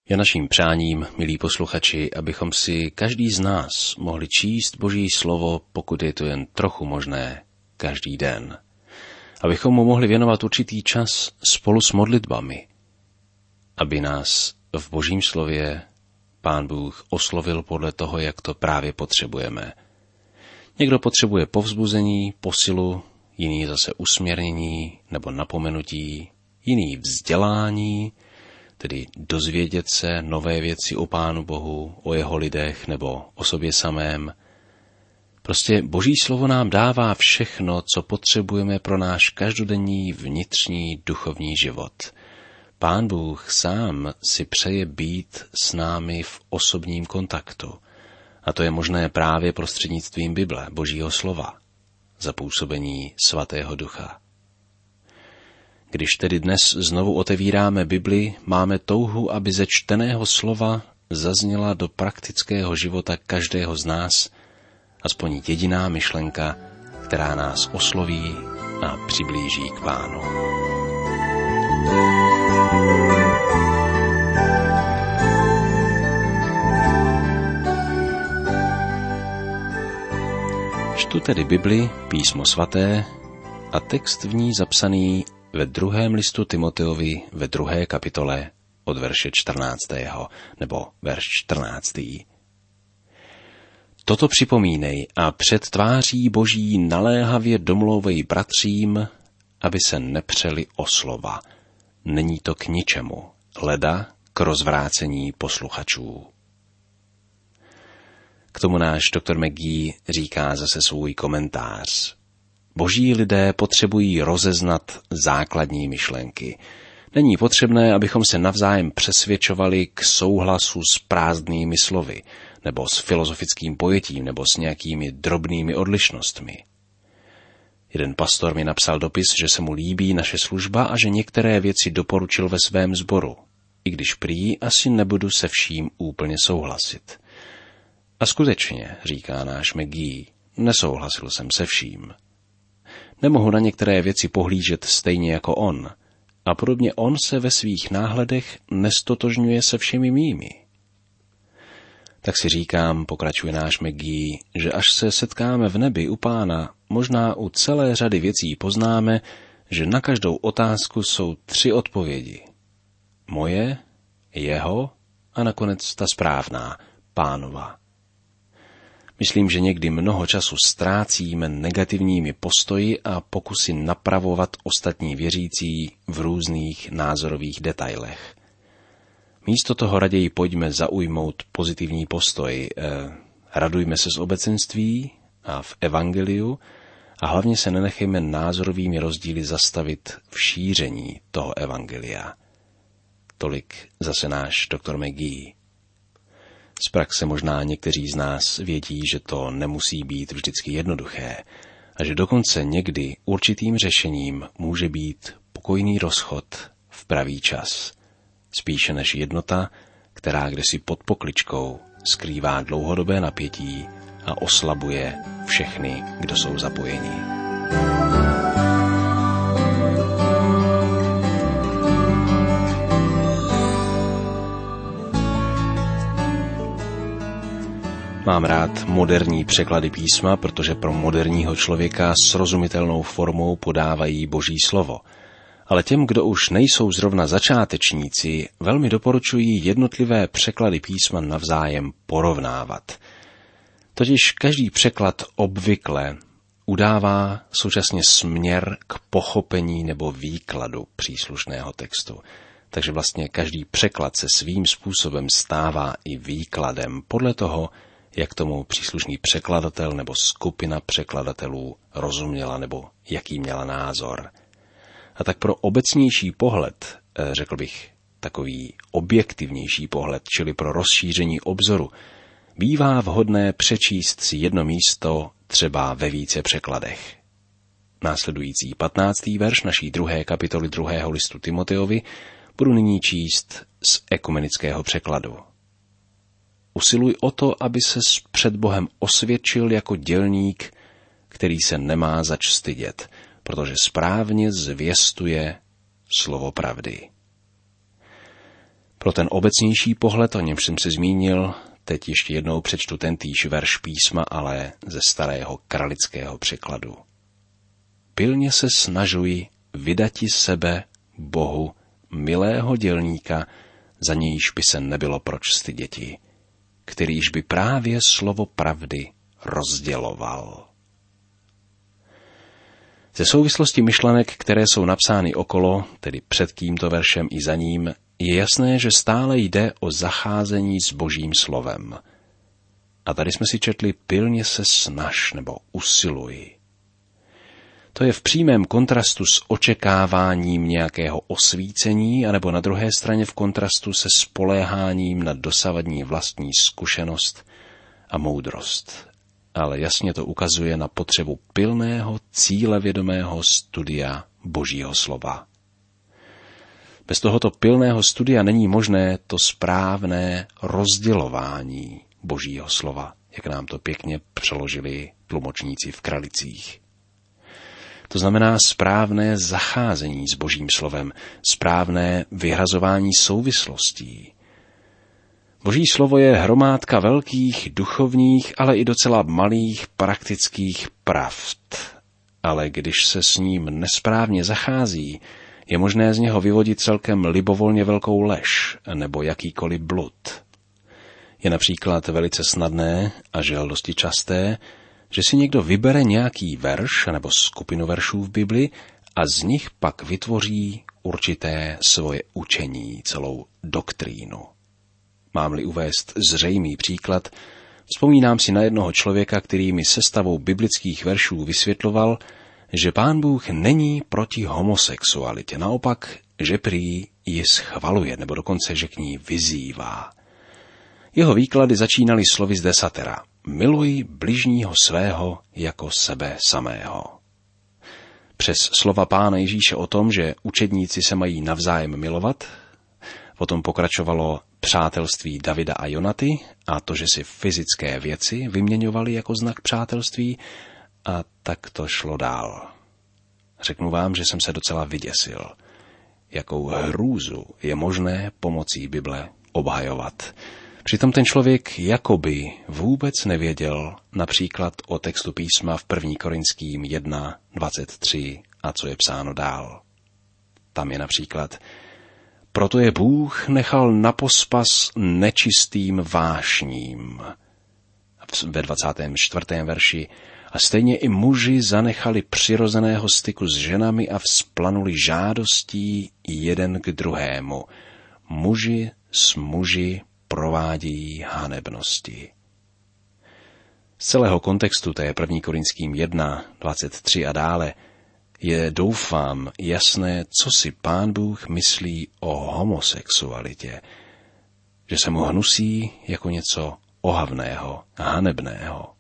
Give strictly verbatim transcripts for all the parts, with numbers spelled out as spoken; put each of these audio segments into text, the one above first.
Je naším přáním, milí posluchači, abychom si každý z nás mohli číst Boží slovo, pokud je to jen trochu možné, každý den. Abychom mu mohli věnovat určitý čas spolu s modlitbami, aby nás v Božím slově Pán Bůh oslovil podle toho, jak to právě potřebujeme. Někdo potřebuje povzbuzení, posilu, jiný zase usměrnění nebo napomenutí, jiný vzdělání, tedy dozvědět se nové věci o Pánu Bohu, o jeho lidech nebo o sobě samém. Prostě Boží slovo nám dává všechno, co potřebujeme pro náš každodenní vnitřní duchovní život. Pán Bůh sám si přeje být s námi v osobním kontaktu. A to je možné právě prostřednictvím Bible, Božího slova, za působení Svatého Ducha. Když tedy dnes znovu otevíráme Bibli, máme touhu, aby ze čteného slova zazněla do praktického života každého z nás aspoň jediná myšlenka, která nás osloví a přiblíží k Pánu. Čtu tedy Bibli, písmo svaté a text v ní zapsaný ve druhém listu Timoteovi ve druhé kapitole od verše čtrnáctého nebo verš čtrnáctý. Toto připomínej a před tváří Boží naléhavě domlouvej bratřím, aby se nepřeli o slova. Není to k ničemu, leda k rozvrácení posluchačů. K tomu náš doktor McGee říká zase svůj komentář. Boží lidé potřebují rozeznat základní myšlenky. Není potřebné, abychom se navzájem přesvědčovali k souhlasu s prázdnými slovy, nebo s filozofickým pojetím, nebo s nějakými drobnými odlišnostmi. Jeden pastor mi napsal dopis, že se mu líbí naše služba a že některé věci doporučil ve svém sboru, i když prý asi nebudu se vším úplně souhlasit. A skutečně, říká náš McGee, nesouhlasil jsem se vším. Nemohu na některé věci pohlížet stejně jako on, a podobně on se ve svých náhledech nestotožňuje se všemi mými. Tak si říkám, pokračuje náš McGee, že až se setkáme v nebi u Pána, možná u celé řady věcí poznáme, že na každou otázku jsou tři odpovědi. Moje, jeho a nakonec ta správná, Pánova. Myslím, že někdy mnoho času ztrácíme negativními postoji a pokusy napravovat ostatní věřící v různých názorových detailech. Místo toho raději pojďme zaujmout pozitivní postoj, eh, radujme se z obecenství a v evangeliu a hlavně se nenechejme názorovými rozdíly zastavit v šíření toho evangelia. Tolik zase náš doktor McGee. Z praxe možná někteří z nás vědí, že to nemusí být vždycky jednoduché a že dokonce někdy určitým řešením může být pokojný rozchod v pravý čas, spíše než jednota, která kdesi pod pokličkou skrývá dlouhodobé napětí a oslabuje všechny, kdo jsou zapojeni. Mám rád moderní překlady písma, protože pro moderního člověka srozumitelnou formou podávají Boží slovo. Ale těm, kdo už nejsou zrovna začátečníci, velmi doporučují jednotlivé překlady písma navzájem porovnávat. Totiž každý překlad obvykle udává současně směr k pochopení nebo výkladu příslušného textu. Takže vlastně každý překlad se svým způsobem stává i výkladem podle toho, jak tomu příslušný překladatel nebo skupina překladatelů rozuměla nebo jaký měla názor. A tak pro obecnější pohled, řekl bych takový objektivnější pohled, čili pro rozšíření obzoru, bývá vhodné přečíst si jedno místo třeba ve více překladech. Následující patnáctý verš naší druhé kapitoly druhého listu Timoteovi budu nyní číst z ekumenického překladu. Usiluj o to, aby ses před Bohem osvědčil jako dělník, který se nemá zač stydět, protože správně zvěstuje slovo pravdy. Pro ten obecnější pohled, o němž jsem se zmínil, teď ještě jednou přečtu tentýž verš písma, ale ze starého kralického překladu. Pilně se snažuji vydati sebe Bohu, milého dělníka, za nějž by se nebylo proč styděti, kterýž by právě slovo pravdy rozděloval. Ze souvislosti myšlenek, které jsou napsány okolo, tedy před tímto veršem i za ním, je jasné, že stále jde o zacházení s Božím slovem. A tady jsme si četli pilně se snaž nebo usiluj. To je v přímém kontrastu s očekáváním nějakého osvícení, anebo na druhé straně v kontrastu se spoléháním na dosavadní vlastní zkušenost a moudrost. Ale jasně to ukazuje na potřebu pilného, cílevědomého studia Božího slova. Bez tohoto pilného studia není možné to správné rozdělování Božího slova, jak nám to pěkně přeložili tlumočníci v Kralicích. To znamená správné zacházení s Božím slovem, správné vyhrazování souvislostí. Boží slovo je hromádka velkých, duchovních, ale i docela malých praktických pravd. Ale když se s ním nesprávně zachází, je možné z něho vyvodit celkem libovolně velkou lež nebo jakýkoliv blud. Je například velice snadné a žel dosti časté, že si někdo vybere nějaký verš nebo skupinu veršů v Bibli a z nich pak vytvoří určité svoje učení, celou doktrínu. Mám-li uvést zřejmý příklad, vzpomínám si na jednoho člověka, který mi sestavou biblických veršů vysvětloval, že Pán Bůh není proti homosexualitě, naopak, že prý ji schvaluje, nebo dokonce, že k ní vyzývá. Jeho výklady začínaly slovy z desatera. Miluj bližního svého jako sebe samého. Přes slova Pána Ježíše o tom, že učedníci se mají navzájem milovat, potom pokračovalo přátelství Davida a Jonaty a to, že si fyzické věci vyměňovali jako znak přátelství, a tak to šlo dál. Řeknu vám, že jsem se docela vyděsil. Jakou hrůzu je možné pomocí Bible obhajovat. Přitom ten člověk jakoby vůbec nevěděl například o textu písma v první Korinským jedna dvacet tři a co je psáno dál. Tam je například: proto je Bůh nechal na pospas nečistým vášním. Ve dvacátém čtvrtém verši: a stejně i muži zanechali přirozeného styku s ženami a vzplanuli žádostí jeden k druhému. Muži s muži provádějí hanebnosti. Z celého kontextu té první Korinským jedna dvacet tři a dále je, doufám, jasné, co si Pán Bůh myslí o homosexualitě, že se mu hnusí jako něco ohavného, hanebného.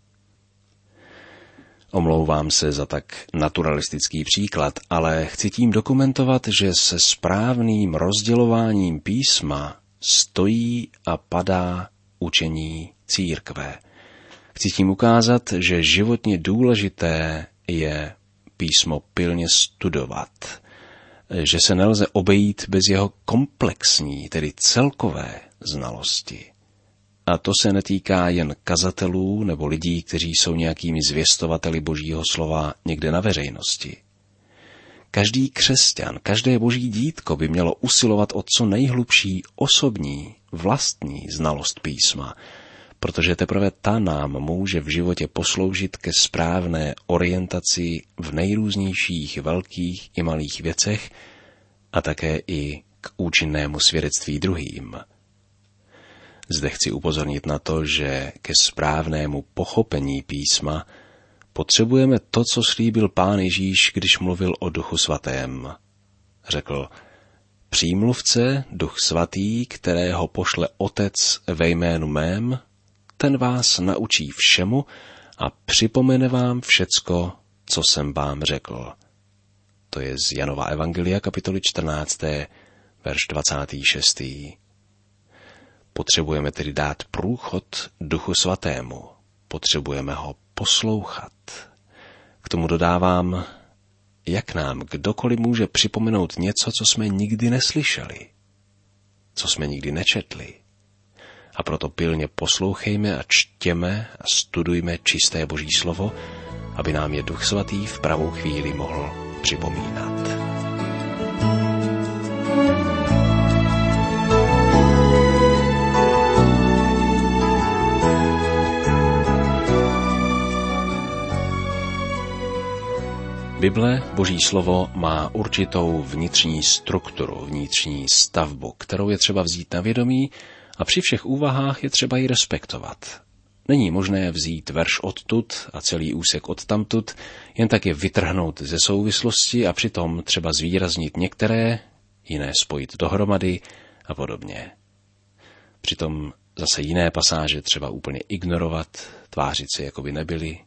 Omlouvám se za tak naturalistický příklad, ale chci tím dokumentovat, že se správným rozdělováním písma stojí a padá učení církve. Chci tím ukázat, že životně důležité je písmo pilně studovat, že se nelze obejít bez jeho komplexní, tedy celkové znalosti. A to se netýká jen kazatelů nebo lidí, kteří jsou nějakými zvěstovateli Božího slova někde na veřejnosti. Každý křesťan, každé boží dítko by mělo usilovat o co nejhlubší osobní, vlastní znalost písma, protože teprve ta nám může v životě posloužit ke správné orientaci v nejrůznějších velkých i malých věcech a také i k účinnému svědectví druhým. Zde chci upozornit na to, že ke správnému pochopení písma potřebujeme to, co slíbil Pán Ježíš, když mluvil o Duchu svatém. Řekl: přímluvce, Duch svatý, kterého pošle Otec ve jménu mém, ten vás naučí všemu a připomene vám všecko, co jsem vám řekl. To je z Janova evangelia kapitoly čtrnácté, verš dvacátý šestý. Potřebujeme tedy dát průchod Duchu svatému. Potřebujeme ho poslouchat. K tomu dodávám, jak nám kdokoliv může připomenout něco, co jsme nikdy neslyšeli. co jsme nikdy nečetli. A proto pilně poslouchejme a čtěme a studujme čisté Boží slovo, aby nám je Duch Svatý v pravou chvíli mohl připomínat. Bible, Boží slovo, má určitou vnitřní strukturu, vnitřní stavbu, kterou je třeba vzít na vědomí a při všech úvahách je třeba ji respektovat. Není možné vzít verš odtud a celý úsek odtamtud, jen tak je vytrhnout ze souvislosti a přitom třeba zvýraznit některé, jiné spojit dohromady a podobně. Přitom zase jiné pasáže třeba úplně ignorovat, tvářit se, jako by nebyly.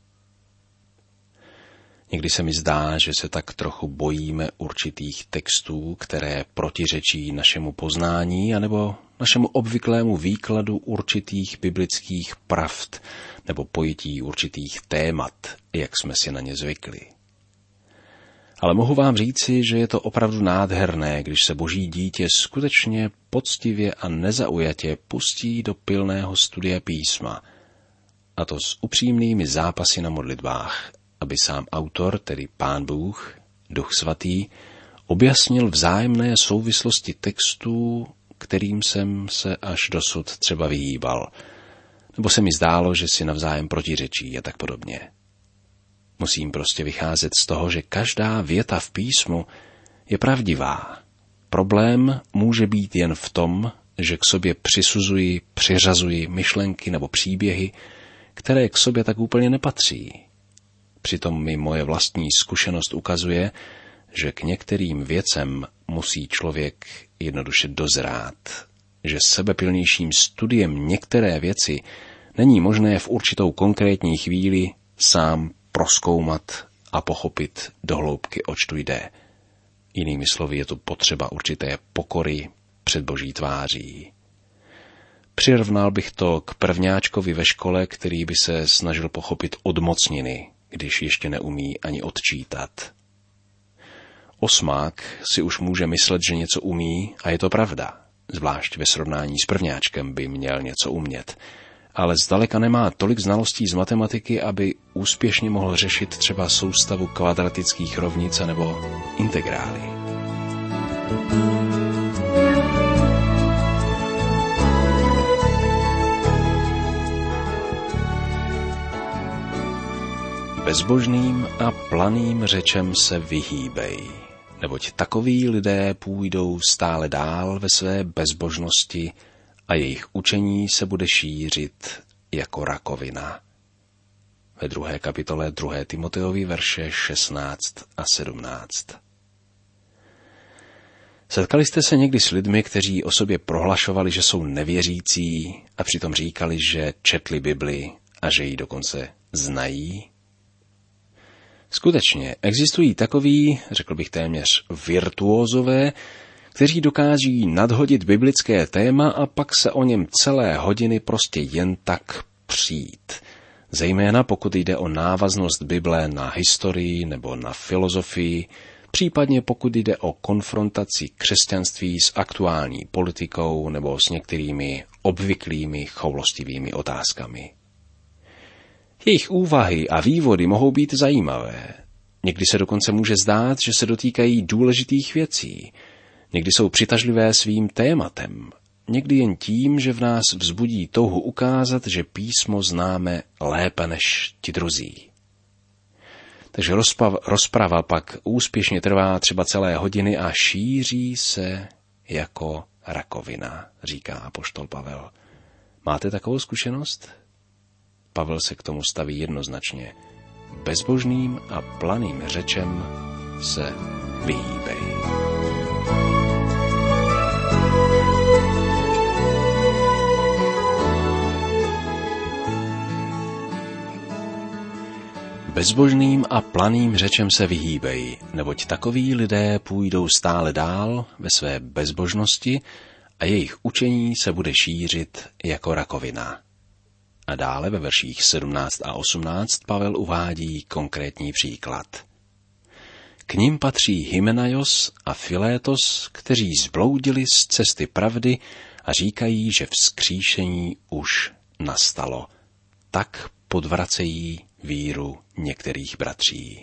Někdy se mi zdá, že se tak trochu bojíme určitých textů, které protiřečí našemu poznání anebo našemu obvyklému výkladu určitých biblických pravd nebo pojetí určitých témat, jak jsme si na ně zvykli. Ale mohu vám říci, že je to opravdu nádherné, když se Boží dítě skutečně poctivě a nezaujatě pustí do pilného studia písma, a to s upřímnými zápasy na modlitbách, aby sám autor, tedy Pán Bůh, Duch Svatý, objasnil vzájemné souvislosti textů, kterým jsem se až dosud třeba vyhýbal, nebo se mi zdálo, že si navzájem protiřečí a tak podobně. Musím prostě vycházet z toho, že každá věta v písmu je pravdivá. Problém může být jen v tom, že k sobě přisuzuji, přiřazuji myšlenky nebo příběhy, které k sobě tak úplně nepatří. Přitom mi moje vlastní zkušenost ukazuje, že k některým věcem musí člověk jednoduše dozrát, že sebepilnějším studiem některé věci není možné v určitou konkrétní chvíli sám prozkoumat a pochopit do hloubky, oč tu jde. Jinými slovy, je tu potřeba určité pokory před Boží tváří. Přirovnal bych to k prvňáčkovi ve škole, který by se snažil pochopit odmocniny, když ještě neumí ani odčítat. Osmák si už může myslet, že něco umí, a je to pravda. Zvlášť ve srovnání s prvňáčkem by měl něco umět. Ale zdaleka nemá tolik znalostí z matematiky, aby úspěšně mohl řešit třeba soustavu kvadratických rovnic nebo integrály. Bezbožným a planým řečem se vyhýbej, neboť takoví lidé půjdou stále dál ve své bezbožnosti a jejich učení se bude šířit jako rakovina. Ve druhé kapitole druhé Timoteovi verše šestnáct a sedmnáct. Setkali jste se někdy s lidmi, kteří o sobě prohlašovali, že jsou nevěřící a přitom říkali, že četli Bibli a že ji dokonce znají? Skutečně existují takoví, řekl bych téměř virtuózové, kteří dokáží nadhodit biblické téma a pak se o něm celé hodiny prostě jen tak přijít. Zejména pokud jde o návaznost Bible na historii nebo na filozofii, případně pokud jde o konfrontaci křesťanství s aktuální politikou nebo s některými obvyklými choulostivými otázkami. Jejich úvahy a vývody mohou být zajímavé. Někdy se dokonce může zdát, že se dotýkají důležitých věcí. Někdy jsou přitažlivé svým tématem. Někdy jen tím, že v nás vzbudí touhu ukázat, že písmo známe lépe než ti druzí. Takže rozprava, rozprava pak úspěšně trvá třeba celé hodiny a šíří se jako rakovina, říká apoštol Pavel. Máte takovou zkušenost? Pavel se k tomu staví jednoznačně. Bezbožným a planým řečem se vyhýbej. Bezbožným a planým řečem se vyhýbej, neboť takoví lidé půjdou stále dál ve své bezbožnosti a jejich učení se bude šířit jako rakovina. A dále ve verších sedmnáct a osmnáct Pavel uvádí konkrétní příklad. K nim patří Hymenaios a Filétos, kteří zbloudili z cesty pravdy a říkají, že vzkříšení už nastalo. Tak podvracejí víru některých bratří.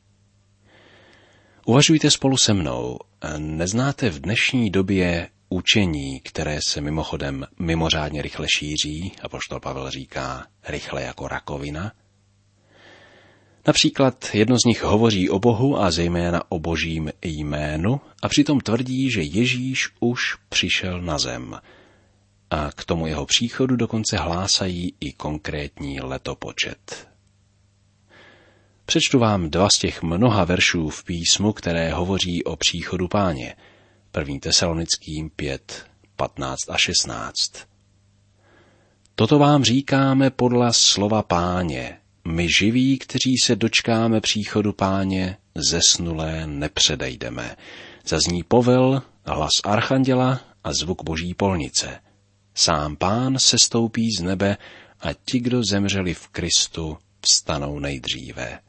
Uvažujte spolu se mnou. Neznáte v dnešní době učení, které se mimochodem mimořádně rychle šíří, apoštol Pavel říká rychle jako rakovina? Například jedno z nich hovoří o Bohu a zejména o božím jménu a přitom tvrdí, že Ježíš už přišel na zem. A k tomu jeho příchodu dokonce hlásají i konkrétní letopočet. Přečtu vám dva z těch mnoha veršů v písmu, které hovoří o příchodu Páně. první Tesalonickým pět, patnáct a šestnáct. Toto vám říkáme podle slova Páně. My živí, kteří se dočkáme příchodu Páně, zesnulé nepředejdeme. Zazní povel, hlas archanděla a zvuk boží polnice. Sám Pán sestoupí z nebe a ti, kdo zemřeli v Kristu, vstanou nejdříve.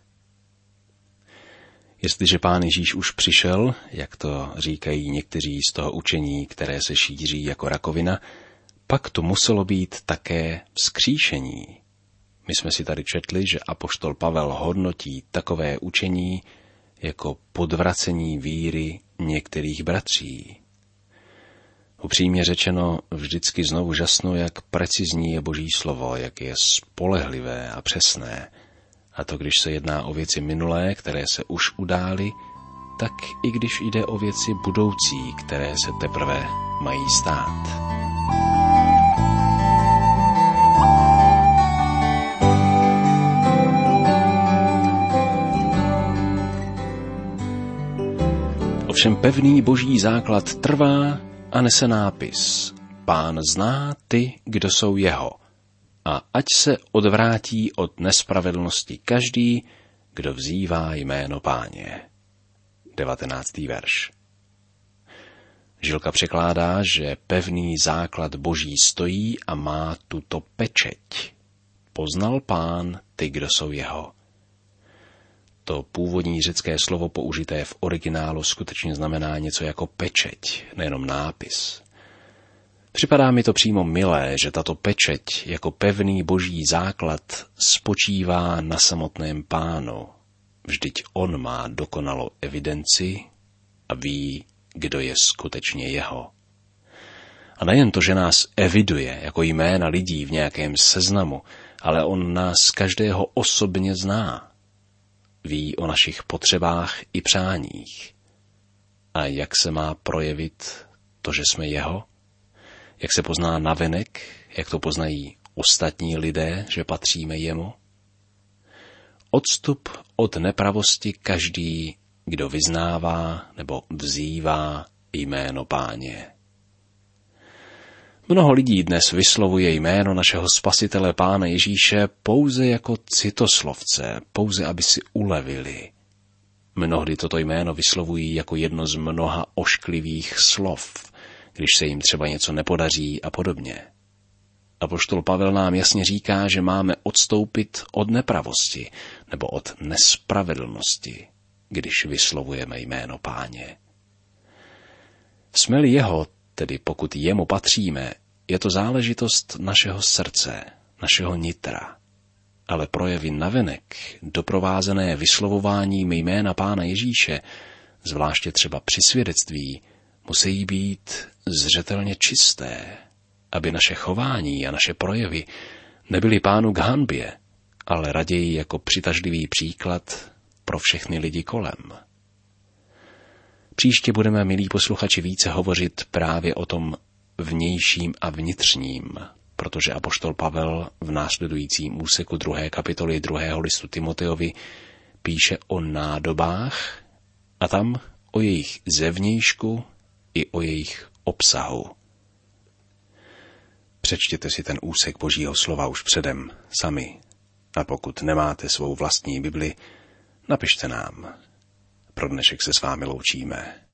Jestliže Pán Ježíš už přišel, jak to říkají někteří z toho učení, které se šíří jako rakovina, pak to muselo být také vzkříšení. My jsme si tady četli, že apoštol Pavel hodnotí takové učení jako podvracení víry některých bratří. Upřímně řečeno, vždycky znovu žasnu, jak precizní je Boží slovo, jak je spolehlivé a přesné. A to, když se jedná o věci minulé, které se už udály, tak i když jde o věci budoucí, které se teprve mají stát. Ovšem pevný boží základ trvá a nese nápis: Pán zná ty, kdo jsou jeho, a ať se odvrátí od nespravedlnosti každý, kdo vzývá jméno Páně. devatenáctý verš. Žilka překládá, že pevný základ boží stojí a má tuto pečeť. Poznal Pán ty, kdo jsou jeho. To původní řecké slovo použité v originálu skutečně znamená něco jako pečeť, nejenom nápis. Připadá mi to přímo milé, že tato pečeť jako pevný boží základ spočívá na samotném Pánu. Vždyť on má dokonalou evidenci a ví, kdo je skutečně jeho. A nejen to, že nás eviduje jako jména lidí v nějakém seznamu, ale on nás každého osobně zná. Ví o našich potřebách i přáních. A jak se má projevit to, že jsme jeho? Jak se pozná navenek, jak to poznají ostatní lidé, že patříme jemu? Odstup od nepravosti každý, kdo vyznává nebo vzývá jméno Páně. Mnoho lidí dnes vyslovuje jméno našeho Spasitele Pána Ježíše pouze jako citoslovce, pouze aby si ulevili. Mnohdy toto jméno vyslovují jako jedno z mnoha ošklivých slov, když se jim třeba něco nepodaří a podobně. Apoštol Pavel nám jasně říká, že máme odstoupit od nepravosti nebo od nespravedlnosti, když vyslovujeme jméno Páně. Jsme-li jeho, tedy pokud jemu patříme, je to záležitost našeho srdce, našeho nitra. Ale projevy navenek, doprovázené vyslovováním jména Pána Ježíše, zvláště třeba při svědectví, musí být zřetelně čisté, aby naše chování a naše projevy nebyly Pánu k hanbě, ale raději jako přitažlivý příklad pro všechny lidi kolem. Příště budeme, milí posluchači, více hovořit právě o tom vnějším a vnitřním, protože apoštol Pavel v následujícím úseku druhé kapitoly druhého listu Timoteovi píše o nádobách a tam o jejich zevnějšku i o jejich obsahu. Přečtěte si ten úsek Božího slova už předem sami a pokud nemáte svou vlastní Bibli, napište nám. Pro dnešek se s vámi loučíme.